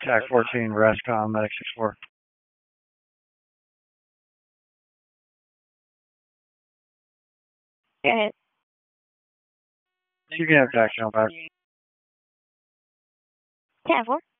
TAC 14, RASCOM, Medic 64. Go ahead. You can have TAC channel back. 10-4.